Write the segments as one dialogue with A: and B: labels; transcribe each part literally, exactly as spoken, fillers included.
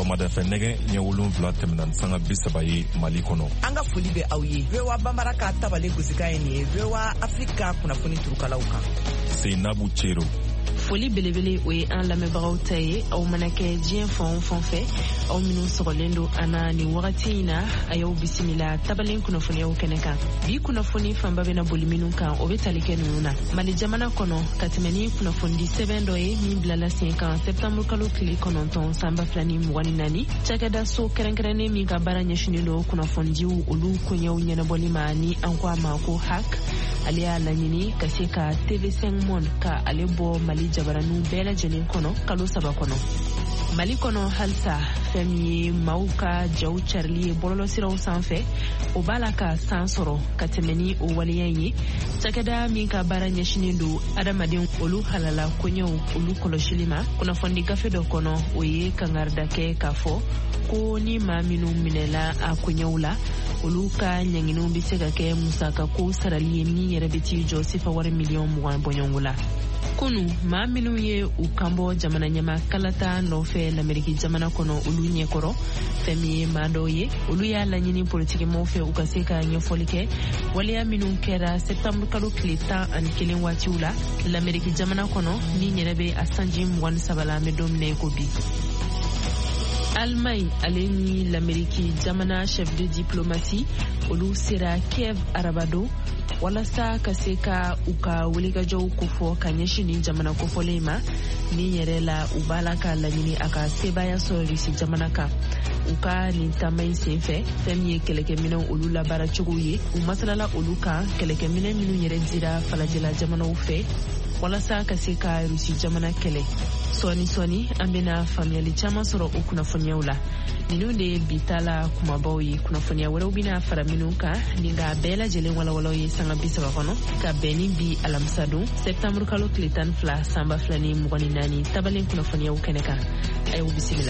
A: sɔgɔmadafɛ nɛgɛ ɲɛ wolonfila tɛmɛna sanga bi saba ye Mali kɔnɔ.
B: An ka foli bɛ aw ye. V O A Bambara ka tabale gosika ye nin ye V O A Afrika kunnafoni turukalaw kan.
A: Seinabu Cero.
C: Foli belebele o ye an lamɛnbagaw ta ye. Aw mana kɛ diɲɛ fan o fan fɛ aw minnu sɔgɔlen don ana ni wagati in na a y'aw bisimila tabalen kunnafoniyaw kɛnɛ kan. Bi kunnafoni fanba bɛna boli minnu kan o bɛ tali kɛ ninnu na. Mali jamana kɔnɔ ka tɛmɛ ni kunnafoni sɛbɛn dɔ ye min bilala sen kan septembre kalo tile kɔnɔntɔn san ba fila ni mugan ni naani. Cakɛda so kɛrɛnkɛrɛnnen min ka baara ɲɛsinnen don kunnafonidiw olu koɲɛw ɲɛnabɔli ma ni an ko a ma ko hack. Ale y'a laɲini ka se ka T V cinq Monde ka ale bɔ Mali jabaraniw bɛɛ lajɛlen kɔnɔ kalo saba kɔnɔ. Mali kɔnɔ halisa fɛn min ye maaw ka jaw carili ye bɔlɔlɔsiraw sanfɛ o b'a la ka san sɔrɔ ka tɛmɛ ni o waleya ye. Cakɛda min ka baara ɲɛsinnen don adamaden olu halala koɲɛw olu kɔlɔsili ma kunnafoni gafe dɔ kɔnɔ o ye kangarida kɛ k'a fɔ ko ni maa minnu minɛla a koɲɛw la olu ka ɲanginiw bɛ se ka kɛ musaka ko sarali ye min yɛrɛ bɛ t'i jɔ sifa wari miliyɔn mugan bɔɲɔngo la. Kunu maa minnu ye u kanbɔ jamana ɲɛma kalata nɔfɛ l'Amérique jamana kɔnɔ olu ɲɛkɔrɔ fɛn min ye maa dɔw ye olu y'a laɲini politikimɔgɔw fɛ u ka se ka ɲɛfɔli kɛ waleya minnu kɛra septembre kalo tile tan ani kelen waatiw la l'Amérique jamana kɔnɔ min yɛrɛ bɛ a sanji mugan ni saba la an bɛ don min na i ko bi. Allemagne ale ni l'Amérique jamana chef de diplomatie olu sera Kiev arabado walasa ka se ka u ka wulikajɔw kofɔ ka ɲɛsin ni jamana kofɔlen ma min yɛrɛ la u b'a la ka laɲini a ka sebaya sɔrɔ Rusi jamana kan. U ka nin taama in senfɛ fɛn min ye kɛlɛkɛminɛw olu labaara cogo ye u masalala olu kan kɛlɛkɛminɛ minnu yɛrɛ dira falajɛla jamanaw fɛ walasa ka se ka Rusi jamana kɛlɛ. Sɔni sɔni an bɛna faamuyali caman sɔrɔ o kunnafoniyaw la. Ninnu de ye bi ta la kumabaw ye. Kunnafoniya wɛrɛw bɛna fara minnu kan ni ka bɛɛ lajɛlen walawalaw ye sanga bi saba kɔnɔ ka bɛn ni bi alamisa don septembre kalo tile tan ni fila san ba fila ni mugan ni naani tabalen kunnafoniyaw kɛnɛ kan. A y'aw bisimila.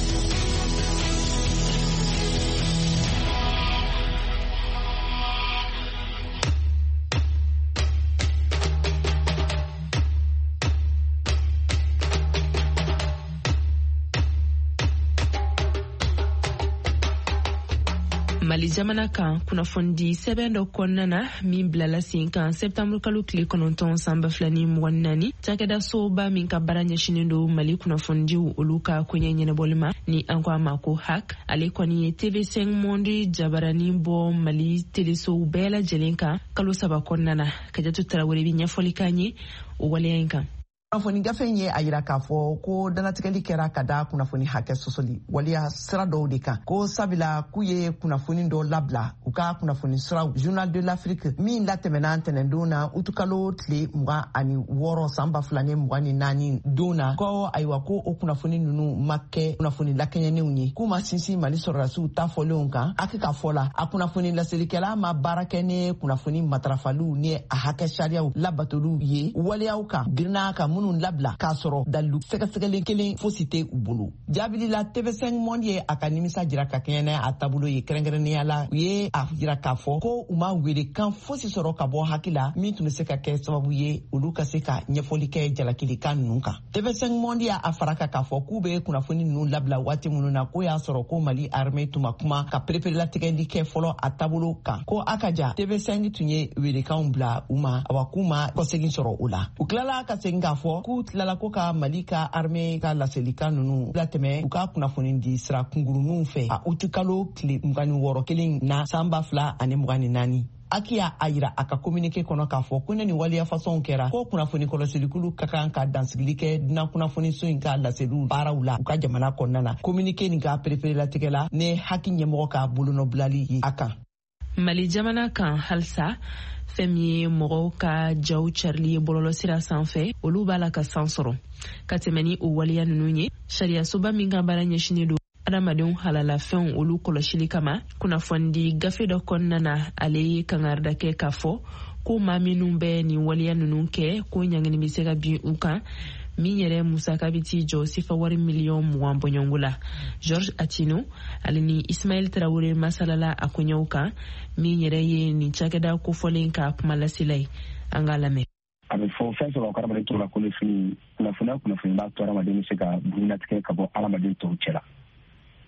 C: Mali jamana kan kunnafoni sɛbɛn dɔ kɔnɔna na min bilala sen kan septembre kalo tile kɔnɔntɔn san ba fila ni mugan ni naani. Cakɛda soba min ka baara ɲɛsinnen don Mali kunnafonidiw olu ka koɲɛ ɲɛnabɔli ma ni an ko a ma ko hack. Ale kɔni ye T V cinq Monde jabarani bɔ Mali telesow bɛɛ lajɛlen kan kalo saba kɔnɔna na. Kajatu Tarawele bi ɲɛfɔli k'an ye o waleya in kan.
B: Kunnafoni gafe ye a yira k'a fɔ ko danatigɛli kɛra ka da kunnafoni hakɛ sɔsɔli waliya sira dɔw de kan ko sabila k'u ye kunnafoni dɔ labila u ka kunnafoni siraw Journal de l'Afrique min latɛmɛna ntɛnɛndon na utukalo tile mugan ani wɔɔrɔ san ba fila ni mugan ni naani don na ko ayiwa ko o kunnafoni ninnu ma kɛ kunnafoni lakɛɲɛnenw ye k'u ma sinsin Mali sɔrɔdasiw ta fɔlenw kan a kɛ ka fɔ la a kunnafoni laselikɛla ma baara kɛ ni kunnafoni matarafaliw ni a hakɛ sariyaw labatoliw ye waliyaw kan girinna ka minnu labila k'a sɔrɔ dalu sɛgɛsɛgɛlen kelen fosi tɛ u bolo. Jaabili la T V cinq Monde ye a ka nimisa jira ka kɛɲɛ n'a a taabolo ye kɛrɛnkɛrɛnnenya la u ye a jira k'a fɔ ko u ma wele kan fosi sɔrɔ ka bɔ hakili la min tun bɛ se ka kɛ sababu ye olu ka se ka ɲɛfɔli kɛ jalakilikan ninnu kan. T V cinq Monde y'a fara kan k'a fɔ k'u bɛ kunnafoni ninnu labila waati minnu na ko y'a sɔrɔ ko Mali armée tun ma kuma ka pereperelatigɛli kɛ fɔlɔ a taabolo kan ko a ka ja T V cinq tun ye welekanw bila u ma awa k'u ma kɔsegin sɔrɔ o la. U tilala ka segin k'a fɔ k'u tilala ko ka Mali ka armée ka laselikan ninnu latɛmɛ u ka kunnafoni di sira kunguruninw fɛ a uti kalo tile mugan ni wɔɔrɔ kelen na san ba fila ani mugan ni naani. Aki y'a a yira a ka communiqué kɔnɔ k'a fɔ ko ne ni waliya fasɔnw kɛra ko kunnafoni kɔlɔsilikulu ka kan ka dansigili kɛ dunan kunnafoni so in ka laseliw baaraw la u ka jamana kɔnɔna na. Communiqué nin ka pereperelatigɛ la ne haki ɲɛmɔgɔ ka bolonɔbilali ye a kan.
C: Mali jamana kan halisa fɛn min ye mɔgɔw ka jaw carili ye bɔlɔlɔsira sanfɛ olu b'a la ka san sɔrɔ ka tɛmɛ ni o waleya ninnu ye. Sariyasoba min ka baara ɲɛsinnen don adamadenw halala fɛnw olu kɔlɔsili kama kunnafoni gafe dɔ kɔnɔna na ale ye kangarida kɛ k'a fɔ ko maa minnu bɛ nin waleya ninnu kɛ ko ɲangini bɛ se ka bin u kan min yɛrɛ musaka bɛ t'i jɔ sifa wari miliyɔn mugan bɔɲɔngo la. George Atino ale ni Ismaël Traoré masalala a koɲɛw kan min yɛrɛ ye nin cakɛda kofɔlen ka kuma lasela ye. An k'a lamɛn.
D: A bɛ fɔ fɛn sɔrɔ hadamaden tɔw la kunnafoni kunnafoniya kunnafoni b'a to hadamaden bɛ se ka bugunnatigɛ ka bɔ hadamaden tɔw cɛla.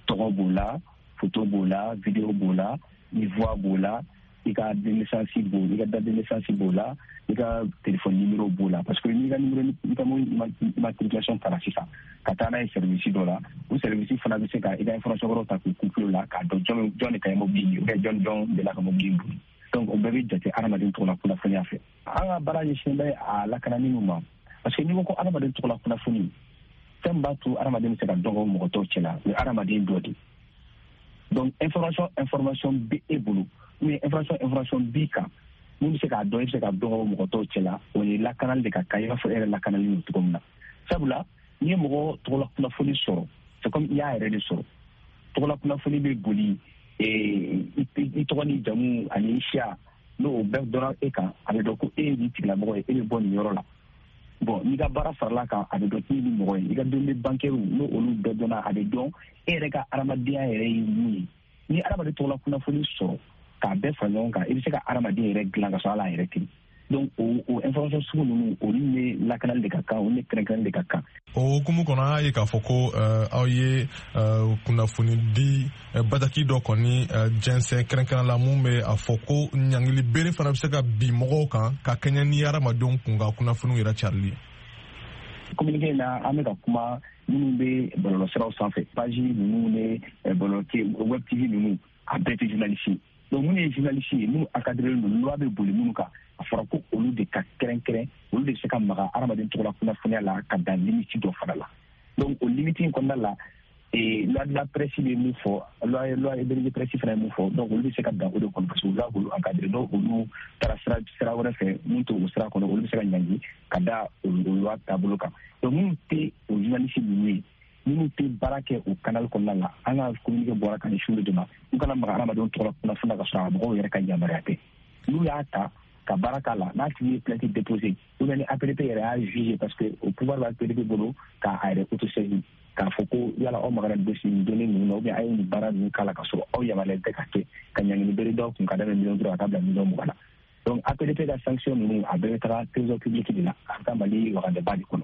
D: tɔgɔ b'o la photo b'o la vidéo b'o la i voix b'o la i ka naissance b'o i ka date de naissance b'o la i ka téléphone numéro b'o la parce que n'i ka numéro i ka immatriculation taara sisan ka taa n'a ye service dɔ la o service fana bɛ se ka i ka information wɛrɛw ta k'u couple la k'a dɔn jɔn jɔn de ka ye mobili ye ou bien jɔn jɔn de la ka mobili boli donc o bɛɛ bɛ jate adamaden tɔgɔ la kunnafoniya fɛ an ka baara ɲɛsinnen bɛ a lakanani min ma parce que n'i ko ko adamaden tɔgɔ la kunnafoni fɛn b'a to adamaden bɛ se ka dɔn o mɔgɔ tɔw cɛ la o ye adamaden dɔ de donc information information bɛ e bolo ou bien information information b'i kan mun bɛ se k'a dɔn i bɛ se ka dɔn o mɔgɔ tɔw cɛ la o ye lakanali de ka kan i b'a fɔ e yɛrɛ lakanali don cogo min na sabula n'i ye mɔgɔ tɔgɔ la kunnafoni sɔrɔ c'est comme i y'a yɛrɛ de sɔrɔ tɔgɔ la kunnafoni bɛ boli i tɔgɔ ni jamu ani siya n'o bɛɛ dɔnna e kan a bɛ dɔn ko e ye nin tigilamɔgɔ ye e bɛ bɔ nin yɔrɔ la bon n'i ka baara farala kan a bɛ dɔn k'i ye nin mɔgɔ ye i ka donbe bancaire n'o olu bɛɛ dɔnna a bɛ dɔn e yɛrɛ ka adamadenya yɛrɛ ye mun ye ni adamaden tɔgɔ la kunnafoni sɔrɔ k'a bɛɛ fara ɲɔgɔn kan i bɛ se ka adamaden yɛrɛ dilan ka sɔrɔ ala yɛrɛ tɛ donc o o information sugu ninnu olu ye lakanali de ka kan olu ye kɛrɛnkɛrɛnni de ka kan.
A: o hukumu kɔnɔ an y'a ye k'a fɔ ko aw ye kunnafoni di bataki dɔ kɔni jɛnsɛn kɛrɛnkɛrɛn la mun bɛ a fɔ ko ɲangili bere fana bɛ se ka bin mɔgɔw kan ka kɛɲɛ ni adamadenw kun ka kunnafoniw yɛrɛ carili ye.
D: communiqué in na an bɛ ka kuma minnu bɛ bɔlɔlɔsiraw sanfɛ page ninnu ni bɔlɔlɔ web tv ninnu a bɛɛ tɛ journaliste ye donc minnu ye journaliste ye minnu encadré don loi bɛ boli minnu kan a fɔra ko olu de ka kɛrɛnkɛrɛn olu de bɛ se ka maga adamaden tɔgɔ la kunnafoniya la ka dan limite dɔ fana la donc o limite in kɔnɔna la loi de la presse bɛ mun fɔ loi loi de presse fana ye mun fɔ donc olu bɛ se ka dan o de kɔnɔ parce que olu b'olu encadré donc olu taara sira sira wɛrɛ fɛ mun t'o sira kɔnɔ olu bɛ se ka ɲangi ka da o loi taabolo kan donc minnu tɛ o journaliste ninnu ye minnu tɛ baara kɛ o canal kɔnɔna la an ka communiqué bɔra ka ɲɛsin olu de ma u kana maga adamadenw tɔgɔ la kunnafoniya ka sɔrɔ a mɔgɔw yɛrɛ ka yamaruya tɛ n'u y'a ta ka baara k'a la n'a tigi ye plainte déposé ou bien ni A P D P yɛrɛ y'a jugé parce que o pouvoir b'a A P D P bolo k'a yɛrɛ autosaisir k'a fɔ ko yala aw magara dossier nin données ninnu na ou bien a ye nin baara ninnu k'a la ka sɔrɔ aw yamaruyalen tɛ ka kɛ ka ɲangini bere dɔw kun ka daminɛ miliyɔn duuru ka taa bila miliyɔn mugan na donc A P D P ka sanction ninnu a bɛɛ bɛ taga trésor public de la a bɛ taa Mali wagandɛba de kɔnɔ.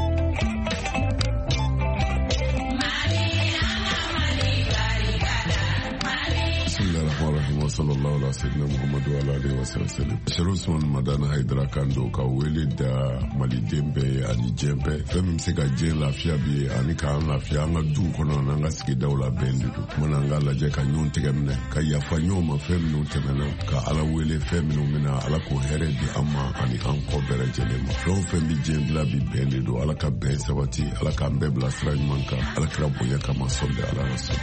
E: wa sallallahu alaihi wasallam Muhammadu alaihi wasallam Sharusman Madana Haidara Kando ka wele da Mali dembe ani jembe fɛn se ka jɛ lafiya bi ani ka lafiya an ka du kɔnɔ n'an ka sigidaw la bɛn de don mun an ka lajɛ ka ɲɔgɔn tigɛ minɛ ka yafa ɲɔgɔn ma fɛn minnu tɛmɛna ka ala wele fɛn minnu mina ala ko hɛrɛ di an ma ani an kɔ bɛɛ lajɛlen ma fɛn o fɛn bi jɛn bila bi bɛn de don ala ka bɛn sabati ala k'an bɛɛ bila sira ɲuman kan ala kira bonya kama sɔli ala rasul.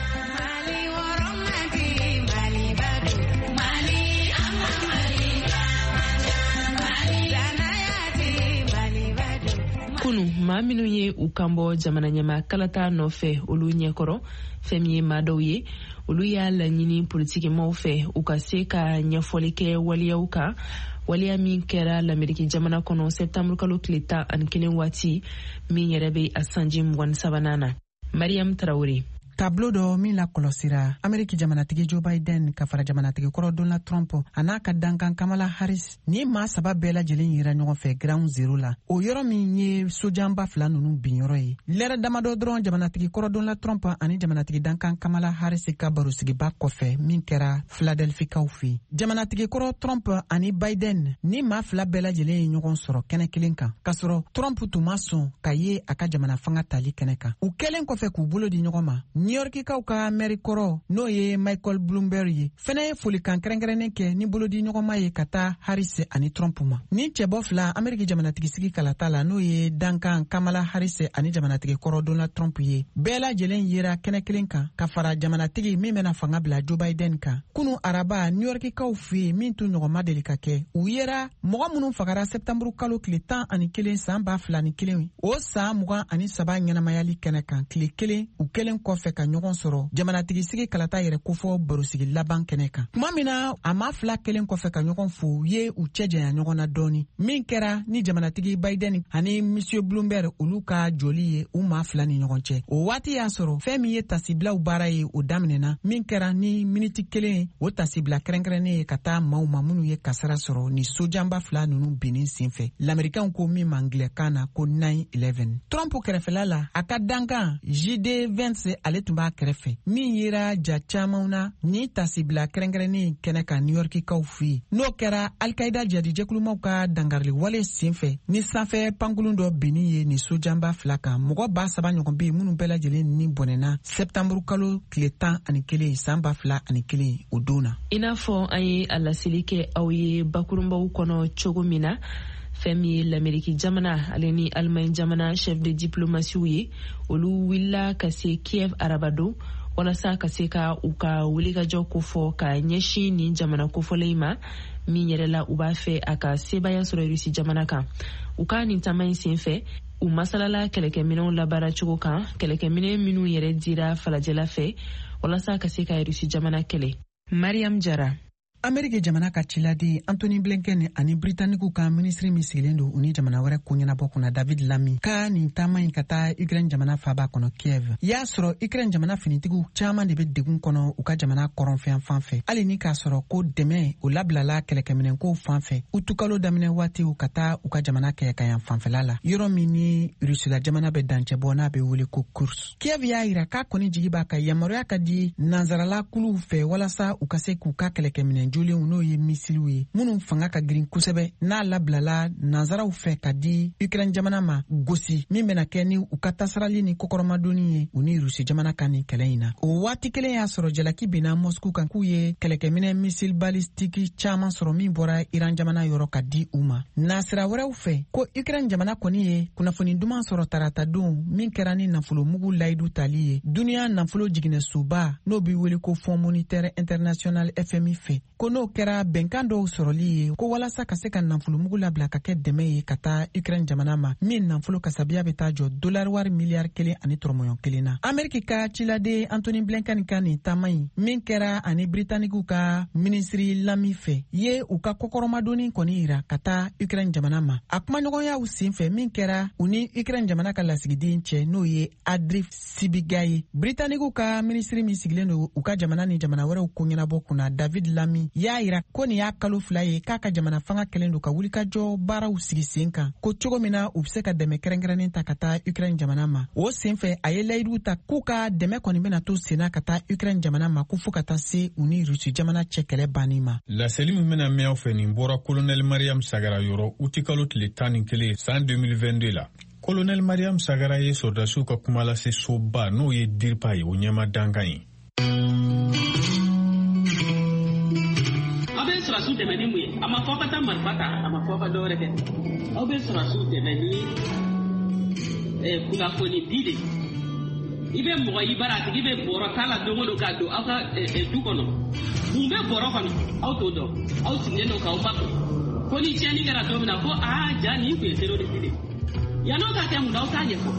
C: kunu maa minnu ye u kan bɔ jamana ɲɛma kalata nɔfɛ olu ɲɛkɔrɔ fɛn min ye maa dɔw ye olu y'a laɲini politikimaaw fɛ u ka se ka ɲɛfɔli kɛ waliyaw kan waliya min kɛra l'Amérique jamana kɔnɔ septembre kalo tile tan ani kelen waati min yɛrɛ bɛ a sanji mugan ni sabanan na. Mariam Traoré.
B: tableau dɔ min la kɔlɔsira Ameriki jamanatigi Joe Biden ka fara jamanatigi kɔrɔ Donald Trump a n'a ka dankan Kamala Harris ni maa saba bɛɛ lajɛlen yira ɲɔgɔn fɛ ground zero la o yɔrɔ min ye sojanba fila ninnu bin yɔrɔ ye lɛrɛ damadɔ dɔrɔn jamanatigi kɔrɔ Donald Trump ani jamanatigi dankan Kamala Harris ka barosigiba kɔfɛ min kɛra Philadelphikaw fɛ jamanatigi kɔrɔ Trump ani Biden ni maa fila bɛɛ lajɛlen ye ɲɔgɔn sɔrɔ kɛnɛ kelen kan kasɔrɔ Trump tun ma sɔn ka ye a ka jamana fanga tali kɛnɛ kan u kɛlen kɔfɛ k'u bolo di ɲɔgɔn ma New Yorkikaw ka maire kɔrɔ n'o ye Michael Bloomberg ye fɛnɛ ye folikan kɛrɛnkɛrɛnnen kɛ ni bolodi ɲɔgɔnma ye ka taa Harris ani Trump ma ni cɛbɔ fila Ameriki jamanatigi sigi kalata la n'o ye dankan Kamala Harris ani jamanatigi kɔrɔ Donald Trump ye bɛɛ lajɛlen yera kɛnɛ kelen kan ka fara jamanatigi min bɛna fanga bila Joe Biden kan kunu araba New Yorkikaw fɛ min tun ɲɔgɔnma deli ka kɛ u yera mɔgɔ minnu fagara septembre kalo tile tan ani kelen san ba fila ni kelen o san mugan ani saba ɲɛnamayali kɛnɛ kan tile kelen u kelen kɔfɛ ka ɲɔgɔn sɔrɔ jamanatigi sigi kalata yɛrɛ kofɔ barosigi laban kɛnɛ kan tuma min na a ma fila kelen kɔfɛ ka ɲɔgɔn fo u ye u cɛ janya ɲɔgɔn na dɔɔni min kɛra ni jamanatigi Biden ani Monsieur Bloomberg olu ka joli ye u ma fila ni ɲɔgɔn cɛ o waati y'a sɔrɔ fɛn min ye tasibilaw baara ye o daminɛna min kɛra ni miniti kelen o tasibila kɛrɛnkɛrɛnnen ye ka taa maaw ma minnu ye kasara sɔrɔ ni sojanba fila ninnu binnin senfɛ l'Américain ko min ma anglais kan na ko nine eleven Trump kɛrɛfɛla la a ka dankan J D Vance ale
F: ale tun b'a kɛrɛfɛ min yera ja caamanw na ni tasibila kɛrɛnkɛrɛnnin kɛnɛ kan New Yorkikaw fɛ n'o kɛra Al-Qaida jadijɛkulumaw ka dangarili wale senfɛ ni sanfɛ pankulun dɔ binni ye ni sojanba fila kan mɔgɔ ba saba ɲɔgɔn bɛ minnu bɛɛ lajɛlen ni bɔnɛna septanburu kalo tile tan ani kelen san ba fila ani kelen o don na.
C: I n'a fɔ an ye a laseli kɛ aw ye bakurunbaw kɔnɔ cogo min na fɛn min ye l'Amérique jamana ale ni Allemagne jamana chef de diplomasiw ye olu wulila ka se Kiev arabadon walasa ka se ka u ka wulikajɔ kofɔ ka ɲɛsin ni jamana kofɔlen ma min yɛrɛ la u b'a fɛ a ka sebaya sɔrɔ Rusi jamana kan. U ka nin taama in senfɛ u masalala kɛlɛkɛminɛw labaara cogo kan kɛlɛkɛminɛ minnu yɛrɛ dira falajɛla fɛ walasa ka se ka Rusi jamana kɛlɛ. Mariam Jara.
F: Amerike jamana ka ciladi Anthony Blinken ani Britaniku ka ministri min sigilen don u ni jamana wɛrɛ ko ɲɛnabɔ kunna David Lammy ka nin taama in ka taa Ukraine jamana faaba kɔnɔ Kiev. Y'a sɔrɔ Ukraine jamana finitigiw caaman de bɛ degun kɔnɔ u ka jamana kɔrɔnfɛn fan fɛ. Hali ni k'a sɔrɔ ko dɛmɛ o labilala kɛlɛkɛminɛnkow fan fɛ u tukalo daminɛ waatiw ka taa u ka jamana kɛyakayan fanfɛla la yɔrɔ min ni Rusila jamana bɛ dancɛ bɔ n'a bɛ wele ko Kursk. Kiev y'a yira k'a kɔni jigi b'a ka yamaruya ka di nanzarala kuluw fɛ walasa u ka se k'u ka kɛlɛkɛminɛn jolenw n'o ye misiliw ye minnu fanga ka girin kosɛbɛ n'a labilala nanzaraw fɛ ka di Ukraine jamana ma gosi min bɛna kɛ ni u ka tasarali ni kokɔrɔmadonni ye u ni Rusi jamana kan nin kɛlɛ in na. O waati kelen y'a sɔrɔ jalaki binna Moscou kan k'u ye kɛlɛkɛminɛ misil balistiki caaman sɔrɔ min bɔra Iran jamana yɔrɔ ka di u ma. Nasira wɛrɛw fɛ ko Ukraine jamana kɔni ye kunnafoni duman sɔrɔ tarata don min kɛra ni nafolo mugu layidu tali ye duniya nafolo jiginɛsoba n'o bɛ wele ko Fonds monétaire international F M I fɛ ko n'o kɛra bɛnkan dɔw sɔrɔli ye ko walasa ka se ka nafolo mugu labila ka kɛ dɛmɛ ye ka taa Ukraine jamana ma min nafolo kasabiya bɛ taa jɔ dolari wari miliyari kelen ani tɔrɔmɔɲɔ kelen na. Ameriki ka ciladen Anthony Blinken ka nin taama in min kɛra ani Britanikiw ka ministri Lammy fɛ ye u ka kokɔrɔmadonni kɔni yira ka taa Ukraine jamana ma. A kumaɲɔgɔnyaw senfɛ min kɛra u ni Ukraine jamana ka lasigiden cɛ n'o ye Adrif Sibiga ye. Britanikiw ka ministri min sigilen don u ka jamana ni jamana wɛrɛw ko ɲɛnabɔ kunna David Lammy y'a yira ko nin y'a kalo fila ye k'a ka jamana fanga kɛlen don ka wulikajɔ baaraw sigi sen kan ko cogo min na u bɛ se ka dɛmɛ kɛrɛnkɛrɛnnen ta ka taa Ukraine jamana ma. O senfɛ a ye layidu ta k'u ka dɛmɛ kɔni bɛna to senna ka taa Ukraine jamana ma ko fo ka taa se u ni Rusi jamana cɛ kɛlɛ banni ma.
G: Laseli min bɛna mɛn aw fɛ nin bɔra Colonel Mariam Sagara yɔrɔ uti kalo tile tan ni kelen san deux mille vingt-deux la. Colonel Mariam Sagara ye sɔrdasiw ka kuma lase soba n'o ye DIRPA ye o ɲɛma dankan ye.
H: Sɔrɔsiw dɛmɛ ni mun ye a ma fɔ ka taa marifa ta a ma fɔ ka dɔwɛrɛ kɛ aw bɛ sɔrɔsiw dɛmɛ ni kunnafoni di de i bɛ mɔgɔ i bara a tigi bɛ bɔrɔ k'a la don o don k'a don aw ka du kɔnɔ mun bɛ bɔrɔ kɔnɔ aw t'o dɔn aw sigilen don k'aw ba ko ni tiɲɛni kɛra don min na ko aa ja nin tun ye terroriste de yan'aw ka kɛ mun na aw t'a ɲɛfɔ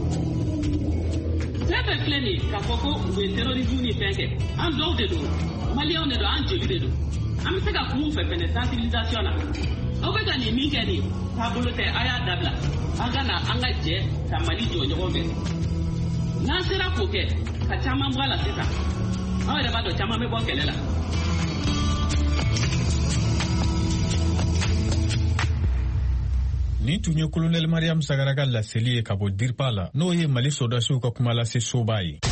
H: fɛn bɛɛ filɛ nin ye k'a fɔ ko u ye terroriste ni fɛn kɛ an dɔw de don maliyɛnw de don an jeli de don. An bɛ se ka kun fɛ fɛnɛ sensibilisation na aw bɛ ka nin min kɛ nin taabolo tɛ a y'a dabila an ka na an ka jɛ ka Mali jɔ ɲɔgɔn fɛ n'an sera k'o kɛ ka caman bɔ a la sisan aw yɛrɛ b'a dɔn caman bɛ bɔ kɛlɛ la.
G: Nin tun ye Colonel Mariam Sagara ka laseli ye ka bɔ DIRPA la n'o ye Mali sɔrdasiw ka kuma lase soba ye.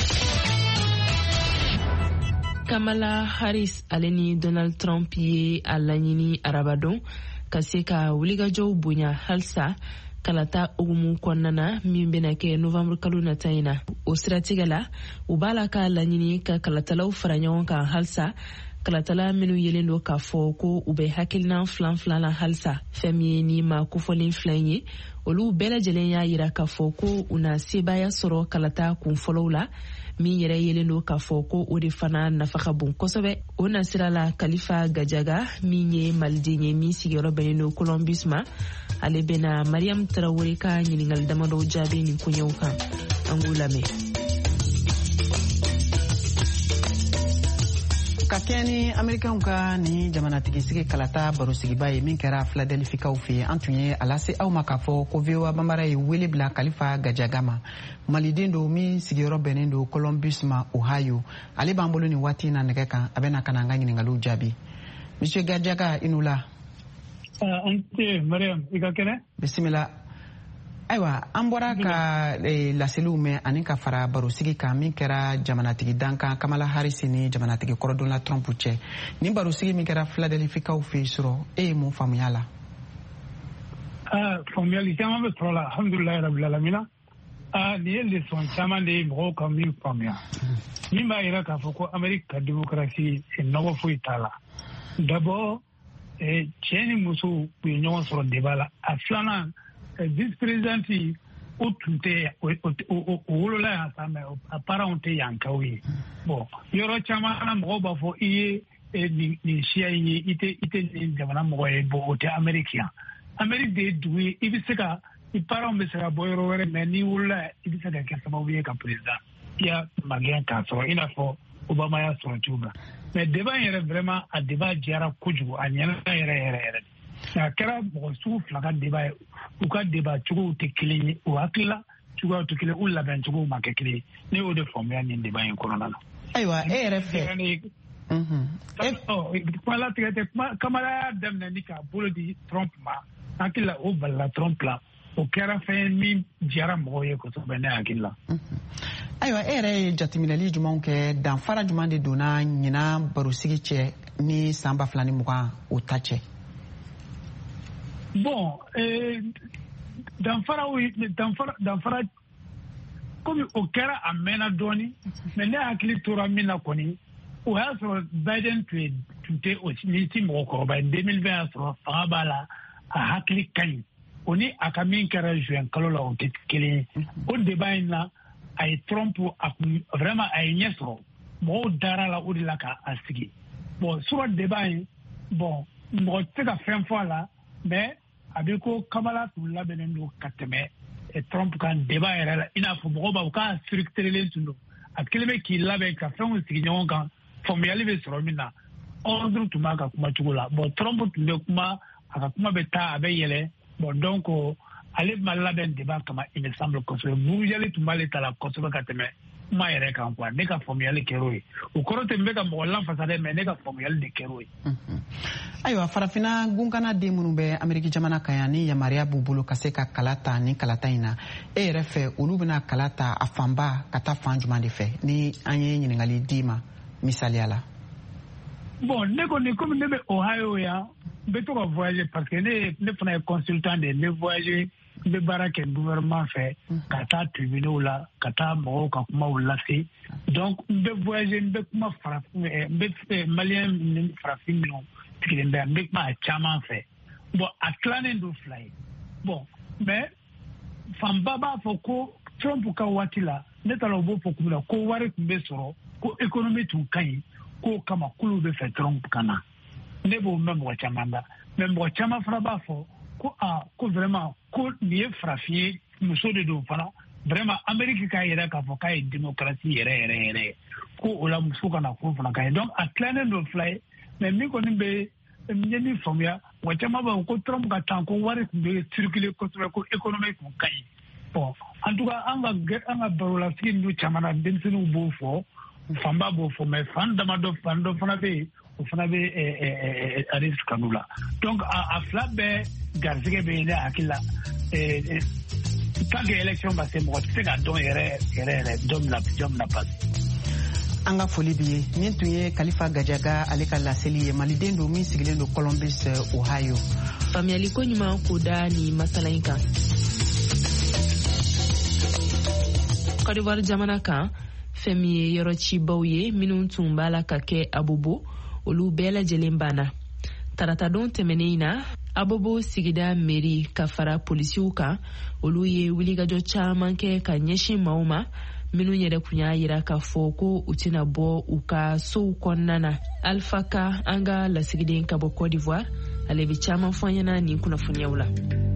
C: Kamala Harris ale ni Donald Trump ye a laɲini arabadon ka se ka wulikajɔw bonya halisa kalata ogumu kɔnɔna na min bɛna kɛ novembre kalo nata in na. O siratigɛ la u b'a la ka laɲini ka kalatalaw fara ɲɔgɔn kan halisa kalatala minnu yelen don k'a fɔ ko u bɛ hakilina filan filan la halisa fɛn min ye ni ma kofɔlen filan ye olu bɛɛ lajɛlen y'a yira k'a fɔ ko u na sebaya sɔrɔ kalata kunfɔlɔw la min yɛrɛ yelen don k'a fɔ ko o de fana nafa ka bon kosɛbɛ. O nasira la Kalifa Gajaga min ye maliden ye min sigiyɔrɔ bɛnnen don Columbus ma ale bɛna Mariam Tarawele ka ɲininkali damadɔw jaabi nin koɲɛw kan an k'u lamɛn.
B: Ka kɛ ni Amerikanw ka ni jamanatigisigi kalata barosigiba ye min kɛra Philadelphikaw fɛ an tun ye a lase aw ma k'a fɔ ko V O A banbara ye wele bila Kalifa Gajaga ma maliden don min sigiyɔrɔ bɛnnen don Columbus ma Ohio ale b'an bolo ni waati na nɛgɛ kan a bɛna ka na an ka ɲininkaliw jaabi. Monsieur Gajaga i n'u la.
I: An tɛ Mariam i ka kɛnɛ.
B: Bisimila.
F: Ayiwa an bɔra ka laseliw mɛn ani ka fara barosigi kan min kɛra jamanatigi dankan Kamala Harris ni jamanatigi kɔrɔ Donald Trump cɛ. Nin barosigi min kɛra Philadelphia fɛ sɔrɔ e ye mun faamuya la?
I: Ah, faamuyali caman bɛ sɔrɔ la alhamdulilayi rabbil alamina. Ah, nin ye leçon caman de ye mɔgɔw ka min faamuya. Min b'a yira k'a fɔ ko Amérique ka démocratie nɔgɔ foyi t'a la. D'abord cɛ ni muso u ye ɲɔgɔn sɔrɔ débat la. A filanan vice présidente o tun tɛ o wolola yan sa mais a parents tɛ yankaw ye. Bon yɔrɔ caman na mɔgɔw b'a fɔ i ye nin siya ye i tɛ i tɛ nin jamana mɔgɔ ye bon o tɛ Amérique yan. Amérique de ye dugu ye i bɛ se ka i parents bɛ se ka bɔ yɔrɔ wɛrɛ mais n'i wolola i bɛ se ka kɛ sababu ye ka président i y'a magɛn k'a sɔrɔ i n'a fɔ Obama y'a sɔrɔ cogo min na. Mais débat in yɛrɛ vraiment a débat diyara kojugu a ɲɛna yɛrɛ yɛrɛ yɛrɛ. A kɛra mɔgɔ sugu fila ka débat ye u ka débat cogow tɛ kelen ye u hakilila cogoyaw tɛ kelen u labɛn cogow ma kɛ kelen ye ne y'o de faamuya nin débat in kɔnɔna na.
F: Ayiwa e yɛrɛ fɛ.
I: Kuma latigɛ tɛ Kamala y'a daminɛ ni k'a bolo di Trump ma hakilila o balila Trump la o kɛra fɛn min diyara mɔgɔw ye kosɛbɛ ne hakili la.
F: Ayiwa e yɛrɛ ye jateminɛli jumɛnw kɛ danfara jumɛn de donna ɲinan barosigi cɛ ni san ba fila ni mugan o ta cɛ?
I: Bon danfara danfara danfara komi o kɛra a mɛnna dɔɔni mais ne hakili tora min na kɔni o y'a sɔrɔ Biden tun tɛ ni ti mɔgɔkɔrɔba ye deux mille vingt y'a sɔrɔ fanga b'a la a hakili ka ɲi o ni a ka min kɛra juin kalo la o tɛ kelen ye o débat in na a ye Trump a kun vraiment a ye ɲɛ sɔrɔ mɔgɔw dara la o de la k'a sigi bon sur débat in bon mɔgɔ tɛ ka fɛn fɔ a la mais a bɛ ko Kamala tun labɛnnen don ka tɛmɛ Trump kan débat yɛrɛ la i n'a fɔ mɔgɔw b'a fɔ k'a structurelen tun don a kelen bɛ k'i labɛn ka fɛnw sigi ɲɔgɔn kan faamuyali bɛ sɔrɔ min na ordre tun b'a ka kuma cogo la bon Trump tun bɛ kuma a ka kuma bɛ taa a bɛ yɛlɛ bon donc ale ma labɛn débat kama il me semble kosɛbɛ burujali tun b'ale ta la kosɛbɛ ka tɛmɛ kuma yɛrɛ kan quoi ne ka faamuyali kɛr'o ye o kɔrɔ tɛ n bɛ ka mɔgɔ lanfasa dɛ mais ne ka faamuyali de kɛr'o ye.
F: Ayiwa farafina gunkana den minnu bɛ Ameriki jamana kan yan ni yamaruya b'u bolo ka se ka kala ta ni kalata in na e yɛrɛ fɛ olu bɛna kala ta a fanba ka taa fan jumɛn de fɛ ni an ye ɲininkali d'i ma misaliya la?
I: Bon ne kɔni komi ne bɛ Ohio yan n bɛ to ka voyager parce que ne ne fana ye consultant de ye n bɛ voyager n bɛ baara kɛ gouvernement fɛ ka taa tribunaux la ka taa mɔgɔw ka kumaw lase donc n bɛ voyager n bɛ kuma farafin n bɛ maliyɛn ni farafin minnu sigilen bɛ n bɛ kuma a caman fɛ bon a tilannen don fila ye bon mais fanba b'a fɔ ko Trump ka waati la ne taara o b'o fɔ kun na ko wari tun bɛ sɔrɔ ko économie tun ka ɲi k'o kama k'olu bɛ fɛ Trump ka na ne b'o mɛn mɔgɔ caman da mais mɔgɔ caman fana b'a fɔ ko aa ko vraiment ko nin ye farafin ye muso de don fana vraiment Amérique k'a yɛrɛ k'a fɔ k'a ye démocratie yɛrɛ yɛrɛ yɛrɛ ko o la muso ka na ko fana ka ye donc a tilannen don fila ye mais min kɔni bɛ n ye min faamuya mɔgɔ caman b'a fɔ ko Trump ka taa ko wari tun bɛ circuler kosɛbɛ ko économie tun ka ɲi bon en tout cas an ka an ka barolasigi ninnu caman na denmisɛnninw b'o fɔ fanba b'o fɔ mais fan damadɔ fan dɔ fana bɛ yen o fana bɛ Harris kanu la donc a fila bɛɛ garisɛgɛ bɛ yen ne hakili la tant que élection ma se mɔgɔ tɛ se ka dɔn yɛrɛ yɛrɛ yɛrɛ jɔn bɛna jɔn bɛna passe.
F: An ka foli b'i ye nin tun ye Kalifa Gajaga ale ka laseli ye maliden don min sigilen don Columbus Ohio.
C: Faamuyali ko ɲuman k'o da ni masala in kan. Côte d'Ivoire jamana kan fɛn min ye yɔrɔ cibaw ye minnu tun b'a la ka kɛ Abobo olu bɛɛ lajɛlen banna taratadon tɛmɛnen in na Abobo sigida mairie ka fara polisiw kan olu ye wulikajɔ caman kɛ ka ɲɛsin maaw ma minnu yɛrɛ kun y'a yira k'a fɔ ko u tɛna bɔ u ka sow kɔnɔna na. Alpha Ka an ka lasigiden ka bɔ Côte d'Ivoire ale bɛ caman fɔ an ɲɛna nin kunnafoniyaw la.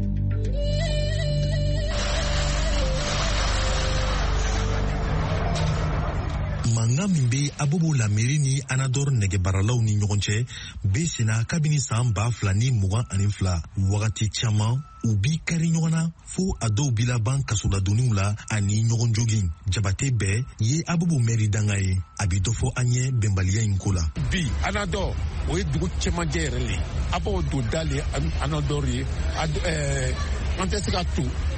J: Mankan min bɛ Abobo la mairie ni Anador nɛgɛbaaralaw ni ɲɔgɔn cɛ bɛ senna kabini san ba fila ni mugan ani fila wagati caman u bi kari ɲɔgɔn na fo a dɔw bi laban kasoladonniw la ani ɲɔgɔn jogin Jabate bɛɛ ye Abobo mairie danga ye a bi dɔ fɔ an ye bɛnbaliya in ko la.
E: Bi Anador o ye dugu cɛmancɛ yɛrɛ le a b'o don da le Anador ye an tɛ se ka to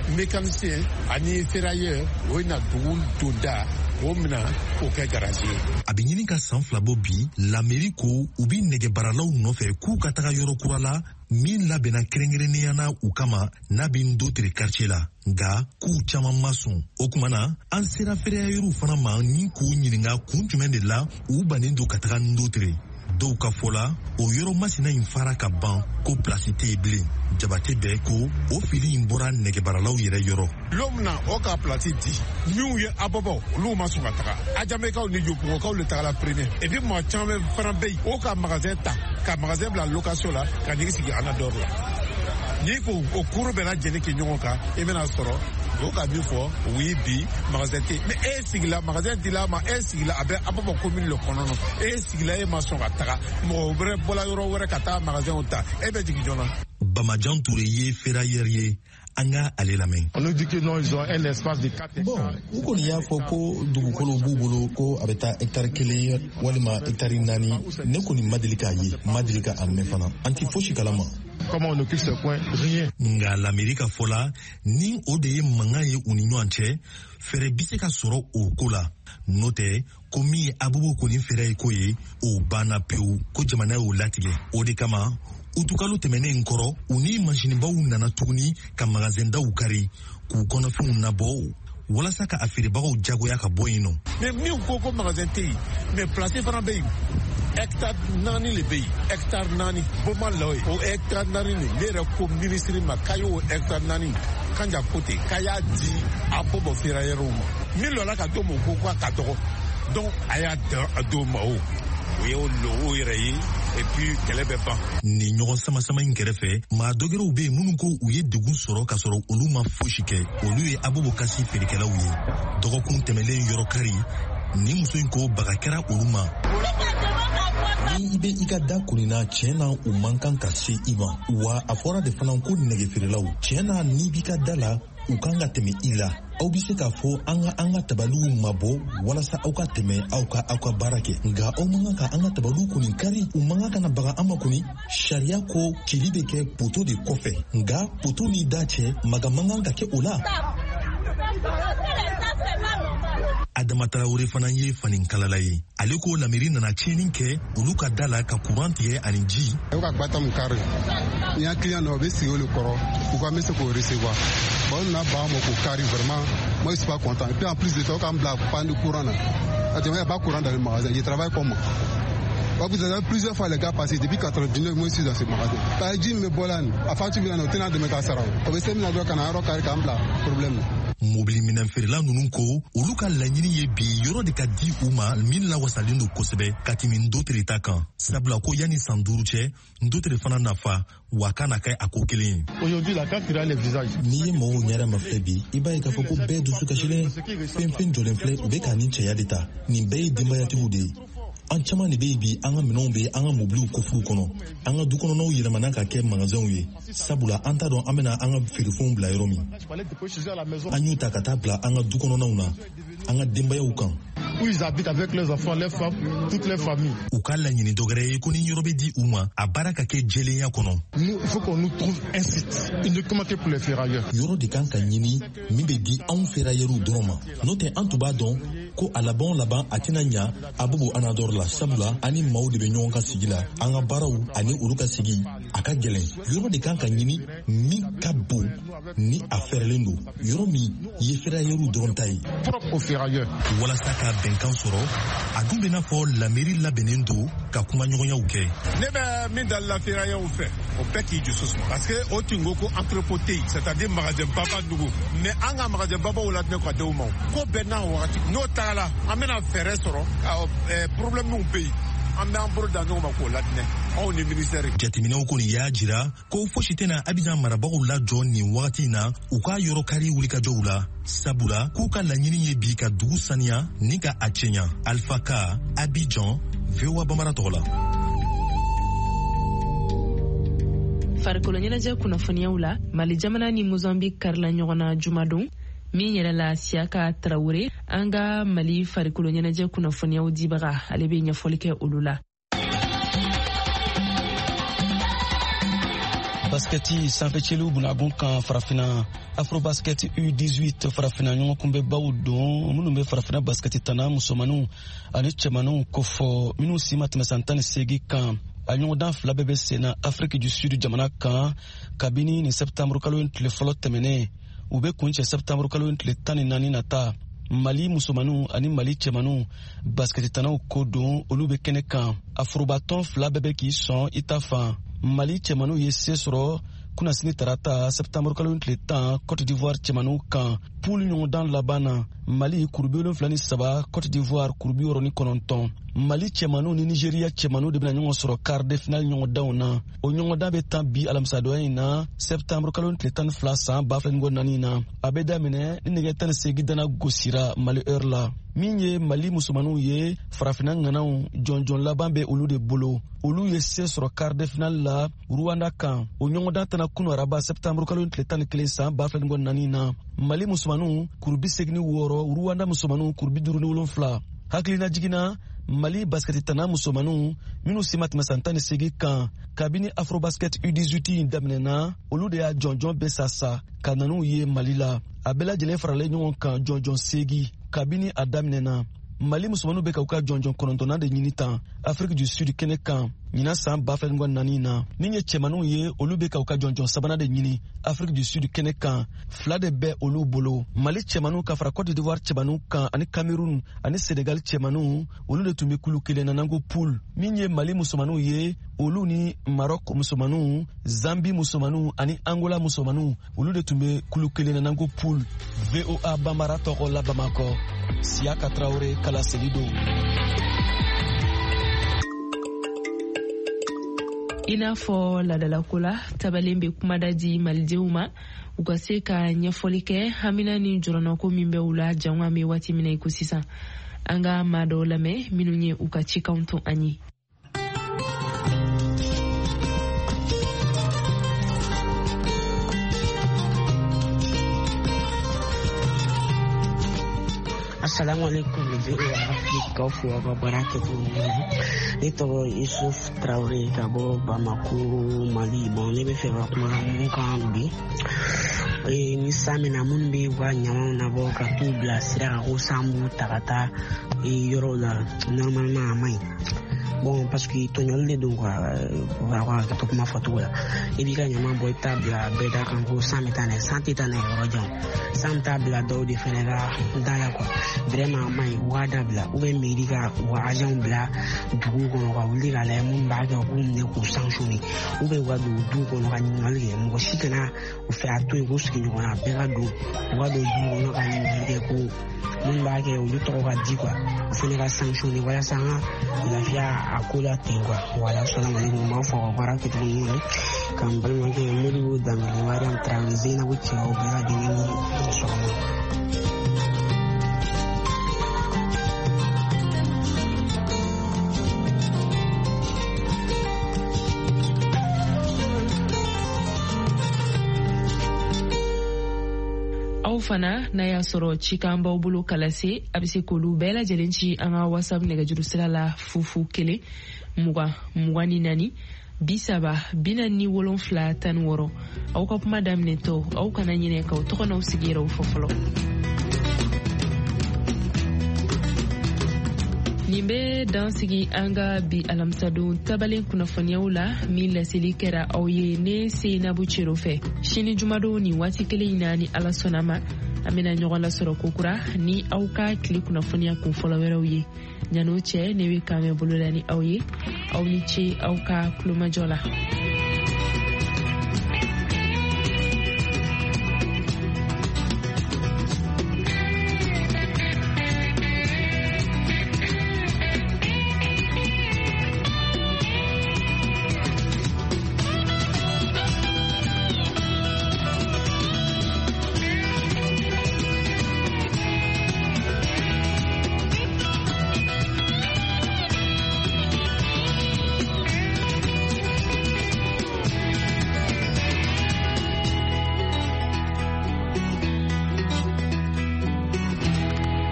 K: mécanicien ani ferrailleur o na dugu donda o mina o kɛ garage ye.
J: A bɛ ɲini ka san fila bɔ bi la mairie ko u bi nɛgɛbaralaw nɔfɛ k'u ka taga yɔrɔ kura la min labɛnna kɛrɛnkɛrɛnnenya na u kama n'a bɛ Ndotere quartier la nka k'u caman ma sɔn. O tuma na an sera ferrailleurs fana ma ni k'u ɲininka kun jumɛn de la u bannen don ka taga Ndotere. Dɔw ka fɔ la o yɔrɔ masina in fara ka ban ko plasi tɛ yen bilen. Jabate bɛɛ ko o fili in bɔra nɛgɛbaralaw yɛrɛ yɔrɔ.
K: Lomna o ka plasi di minnu ye abɔbɔ olu ma sɔn ka taga ajamɛkaw ni jobugukaw le tagala premier et puis mɔgɔ caman fana bɛ yen o ka magasin ta ka magasin bila location la ka ɲigi sigi anadɔr la n'i ko o kuru bɛɛ lajɛlen kɛ ɲɔgɔn kan i bɛna sɔrɔ o ka min fɔ o ye bi magasin tɛ mais e sigila magasin dila ma e sigila a bɛ abɔbɔ commune le kɔnɔ e sigila e ma sɔn ka taga mɔgɔ wɛrɛ bɔla yɔrɔ wɛrɛ ka taa magasin ta e bɛ jigin joona.
J: Bamajan Touré ye ferrailleur ye an ka ale lamɛn.
L: On nous dit que non, ils ont un espace de quatre hectares. Bon, u kɔni y'a fɔ ko dugukolo b'u bolo ko a bɛ taa hectare kelen walima hectare naani ne kɔni ma deli k'a ye ma deli k'a mɛn fana an ti fosi kalama. Comment on occupe ce coin? Rien.
J: Nga l'Amérique ka fɔ la ni o de ye mankan ye u ni ɲɔgɔn cɛ fɛɛrɛ bi se ka sɔrɔ o ko la n'o tɛ ko min ye Abubu kɔni fɛɛrɛ ye ko ye o banna pewu ko jamana y'o latigɛ o de kama utukalo tɛmɛnen kɔrɔ u ni masinibaw nana tuguni ka magasin daw kari k'u kɔnɔfɛnw nabɔ walasa ka a feerebagaw jagoya ka bɔ yen nɔ.
K: Mais min ko ko magasin tɛ yen mais place fana bɛ yen hectare naani le bɛ yen hectare naani boma la ye o hectare naani ne ne yɛrɛ ko ministre ma k'a y'o hectare naani kanja ko ten k'a y'a di a bɔ bɔ ferrailleurs ma min lɔla ka to mɔ ko k'a ka dɔgɔ donc a y'a d'o ma o. O ye o lo o yɛrɛ ye et puis kɛlɛ bɛ ban.
J: Ni ɲɔgɔn samasama in kɛrɛfɛ maa dɔgɛrɛw bɛ yen minnu ko u ye degun sɔrɔ ka sɔrɔ olu ma fosi kɛ olu ye Abubu kasi feerekɛlaw ye dɔgɔkun tɛmɛlen yɔrɔ kari ni muso in ko baga kɛra olu ma.
L: Ni i bɛ i ka da kunina tiɲɛ na u man kan ka se i ma wa a fɔra de fana ko nɛgɛfeerelaw tiɲɛ na n'i b'i ka da la u kan ka tɛmɛ i la aw bɛ se k'a fɔ an ka an ka tabaliw mabɔ walasa aw ka tɛmɛ aw ka aw ka baara kɛ nka aw man kan ka an ka tabaliw kɔni kari u man kan ka na baga an ma kɔni sariya ko cili bɛ kɛ poto de kɔfɛ nka poto ni da cɛ maga man kan ka kɛ o la.
J: Adama Traoré fana ye fanikalala ye ale ko lamɛri nana tiɲɛni kɛ olu ka da la ka courant tigɛ ani ji.
M: U ka gbata mun kari ni y'a client dɔ u bɛ sigi olu kɔrɔ u ka bɛ se k'o recevoir bon olu na bagan ma k'o kari vraiment moi je suis pas content et puis en plus de ça u ka n bila panne de courant na a tɛmɛ pas courant dans le magasin je travaille comme moi. Vous avez plusieurs fois les gars passés depuis quatre-vingt-dix-neuf moi je suis dans ce magasin. Par exemple me bolan a fatu bi na o tena de me ka sara o bɛ se mina dɔ kana yɔrɔ kari k'an bila problème.
J: Mobili minɛn feerela ninnu ko olu ka laɲini ye bi yɔrɔ de ka di u ma min lawasalen don kosɛbɛ ka tɛmɛ Ndotere ta kan sabula ko yanni san duuru cɛ Ndotere fana nafa wa ka na kɛ a ko kelen ye.
L: Aujourd'hui la carte les visages. N'i ye mɔgɔw ɲɛda ma filɛ bi i b'a ye k'a fɔ ko bɛɛ dusu kasilen fɛn fɛn jɔlen filɛ u bɛ k'a ni cɛya de ta nin bɛɛ ye denbayatigiw de ye. An caman de bɛ yen bi an ka minɛnw bɛ an ka mobiliw kɔfuruw kɔnɔ an ka dukɔnɔnaw yɛlɛmana ka kɛ magasinw ye sabula an t'a dɔn an bɛna an ka feerefɛnw bila yɔrɔ min an y'u ta ka taa bila an ka dukɔnɔnaw na an ka denbayaw kan.
N: Où ils habitent avec leurs enfants, leurs femmes, toutes les familles.
J: U ka laɲini dɔgɛrɛ ye ko ni yɔrɔ bɛ di u ma a baara ka kɛ jɛlenya kɔnɔ.
N: Nous, il faut qu'on nous trouve un site uniquement que pour les ferrailleurs.
L: Yɔrɔ de kan ka ɲini min bɛ di anw ferrailleurs dɔrɔn ma n'o tɛ an tun b'a dɔn ko a laban laban a tɛna ɲa Abubu Anadɔr la sabula ani maaw de bɛ ɲɔgɔn ka sigi la an ka baaraw ani olu ka sigi a ka gɛlɛn yɔrɔ de kan ka ɲini min ka bon ni a fɛrɛlen don yɔrɔ min ye ferrailleurs dɔrɔn ta ye.
N: Propre aux ferrailleurs.
J: Walasa ka bɛnkan sɔrɔ a dun bɛ n'a fɔ lamɛri labɛnnen don ka kuma ɲɔgɔnyaw kɛ.
K: Ne bɛ min dalila ferrailleurs fɛ o bɛɛ k'i dusu suma parce que o tun ko ko entrepôt tɛ yen c'est-à-dire magasin baba nugu mais an ka magasin babaw la tɛ ka denw ma ko bɛɛ n'a wagati n'o tagala an bɛna fɛɛrɛ sɔrɔ ka problème minnu bɛ yen an bɛ an bolo da ɲɔgɔn ma k'o latinɛ anw ni ministère.
J: Jateminɛw kɔni y'a jira ko fosi tɛna Abidjan marabagaw lajɔ nin wagati in na u ka yɔrɔ kari wulikajɔw la sabula k'u ka laɲini ye bi ka dugu saniya ni ka a cɛɲa. Alpha Ka, Abidjan, V O A Bambara tɔgɔ la.
C: Farikolo ɲɛnajɛ kunnafoniyaw la Mali jamana ni Mozambique karila ɲɔgɔn na jumadon min yɛrɛ la Siaka Traoré an ka Mali farikolo ɲɛnajɛ kunnafoniyaw dibaga ale bɛ ɲɛfɔli kɛ olu la.
O: basketi sanfɛcilu bunabun kan farafina afrobasket U dix-huit farafina ɲɔgɔn kunbɛ baw don minnu bɛ farafina basketi tana musomaniw ani cɛmaniw kofɔ minnu si ma tɛmɛ san tan ni seegin kan a ɲɔgɔndan fila bɛɛ bɛ senna Afrique du Sud jamana kan kabini ni septembre kalo in tile fɔlɔ tɛmɛnen u bɛ kuncɛ septembre kalo in tile tan ni naani nata. Mali musomaniw ani Mali cɛmaniw basketi tanaw ko don olu bɛ kɛnɛ kan a forobatɔn fila bɛɛ bɛ k'i sɔn i ta fan. Mali cɛmaniw ye se sɔrɔ kunasini tarata septembre kalo in tile tan Côte d'Ivoire cɛmaniw kan poule ɲɔgɔndan laban na Mali kurubi wolonfila ni saba Côte d'Ivoire kurubi wɔɔrɔ ni kɔnɔntɔn. Mali cɛmaniw ni Nigeria cɛmaniw de bɛna ɲɔgɔn sɔrɔ quart de finale ɲɔgɔndanw na o ɲɔgɔndan bɛ tan bi alamisadonya in na septembre kalo tile tan ni fila san ba fila ni kɔ naani na a bɛ daminɛ ni nɛgɛ tan ni seegin dana gosira Mali heure la min ye Mali musomaniw ye farafina ŋanaw jɔnjɔn laban bɛ olu de bolo olu ye se sɔrɔ quart de finale la Rwanda kan o ɲɔgɔndan tɛna kunu araba septembre kalo tile tan ni kelen san ba fila ni kɔ naani na Mali musomaniw kurubi segin ni wɔɔrɔ Rwanda musomaniw kurubi duuru ni wolonfila hakilina jiginna Mali basketi tana musomaniw minnu si ma tɛmɛ san tan ni seegin kan kabini afrobasket U dix-huit in daminɛna olu de y'a jɔnjɔn bɛɛ sasa ka na n'u ye Mali la a bɛɛ lajɛlen faralen ɲɔgɔn kan jɔnjɔn seegin kabini a daminɛna Mali musomaniw bɛ ka u ka jɔnjɔn kɔnɔntɔnnan de ɲini tan Afrique du Sud kɛnɛ kan ɲina san ba fila ni kɔ naani na min ye cɛmaniw ye olu bɛ ka u ka jɔnjɔn sabanan de ɲini Afrique du Sud kɛnɛ kan fila de bɛ olu bolo Mali cɛmaniw ka fara Côte d'Ivoire cɛmaniw kan ani Cameroun ani Sénégal cɛmaniw olu de tun bɛ kulu kelen na n'an ko poule min ye Mali musomaniw ye olu ni Maroc musomaniw Zambie musomaniw ani Angola musomaniw olu de tun bɛ kulu kelen na n'an ko poule. V O A Bambara tɔgɔ la Bamakɔ Siaka Traoré Kala Selido.
C: I n'a fɔ ladalako la tabalen bɛ kumada di malidenw ma u ka se ka ɲɛfɔli kɛ hamina ni jɔrɔnako min bɛ u la jango an bɛ waati min na i ko sisan an ka maa dɔw lamɛn minnu ye u ka cikanw to an ye.
P: Assalamu alaikum V O A Afrique of Barakatu. Ne tɔgɔ Yusuf Traoré ka bɔ Bamako Mali. Bon ne bɛ fɛ ka kuma mun kan bi ni san min na minnu bɛ u ka ɲamanw nabɔ ka t'u bila sira kan ko san b'u ta ka taa yɔrɔw la normalement a man ɲi. Bon parce que tɔɲɔli de don quoi voilà ka to kuma fɔcogo la i b'i ka ɲaman bɔ i t'a bila bɛɛ da kan ko san bɛ taa n'a ye san tɛ taa n'a ye yɔrɔ jan san t'a bila dɔw de fɛnɛ ka da la quoi vraiment a man ɲi u k'a dabila ou bien mairie ka u ka agent bila dugu kɔnɔ ka wuli k'a lajɛ minnu b'a kɛ k'u minɛ k'u sanctionner ou bien u ka don dugu kɔnɔ ka ɲininkali kɛ mɔgɔ si kana u fɛ a to yen k'u sigi ɲɔgɔn na bɛɛ ka don u ka don dugu kɔnɔ ka ɲininkali kɛ ko minnu b'a kɛ olu tɔgɔ ka di quoi u fɛnɛ ka sanctionner walasa an ka lafiya a ko la ten quoi voilà salamu alaikum n b'a fɔ ka baara kɛ cogo ɲuman na ka n balimakɛ Modibo Dambele Mariam Traoré Zeinabu Cɛw bɛɛ lajɛlen ni sɔgɔma.
C: Aw fana n'a y'a sɔrɔ cikan b'aw bolo kala se a bɛ se k'olu bɛɛ lajɛlen ci an ka whatsapp nɛgɛjuru sira la fufu kelen mugan mugan ni naani bi saba bi naani ni wolonfila tan ni wɔɔrɔ aw ka kuma daminɛtɔ aw kana ɲinɛ k'aw tɔgɔ n'aw sigiyɔrɔw fɔ fɔlɔ. nin bɛ dansigi an ka bi alamisadon tabalen kunnafoniyaw la min laseli kɛra aw ye ne Seinabu Cero fɛ sini jumadon ni waati kelen in na ni ala sɔnna ma an bɛna ɲɔgɔn lasɔrɔ kokura ni aw ka tile kunnafoniya kun fɔlɔ wɛrɛw ye ɲano cɛ ne bɛ kan mɛn bolo la ni aw ye aw ni ce aw ka kulomajɔ la.